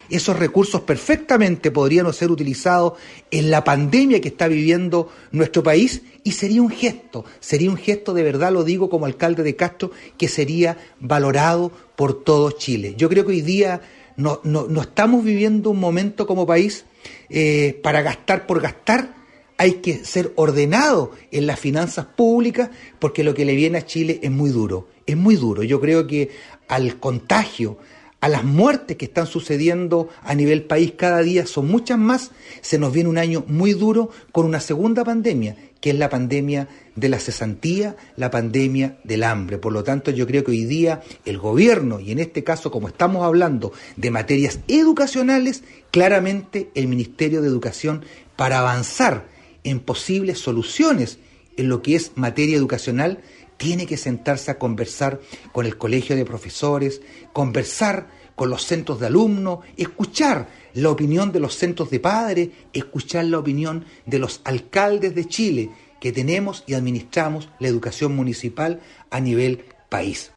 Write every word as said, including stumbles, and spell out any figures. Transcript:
Esos recursos perfectamente podrían ser utilizados en la pandemia que está viviendo nuestro país y sería un gesto, sería un gesto, de verdad lo digo como alcalde de Castro, que sería valorado por todo Chile. Yo creo que hoy día no, no, no estamos viviendo un momento como país eh, para gastar por gastar. Hay que ser ordenado en las finanzas públicas porque lo que le viene a Chile es muy duro, es muy duro. Yo creo que al contagio, a las muertes que están sucediendo a nivel país cada día son muchas más, se nos viene un año muy duro con una segunda pandemia, que es la pandemia de la cesantía, la pandemia del hambre. Por lo tanto, yo creo que hoy día el gobierno, y en este caso como estamos hablando de materias educacionales, claramente el Ministerio de Educación, para avanzar en posibles soluciones en lo que es materia educacional, tiene que sentarse a conversar con el colegio de profesores, conversar con los centros de alumnos, escuchar la opinión de los centros de padres, escuchar la opinión de los alcaldes de Chile, que tenemos y administramos la educación municipal a nivel país.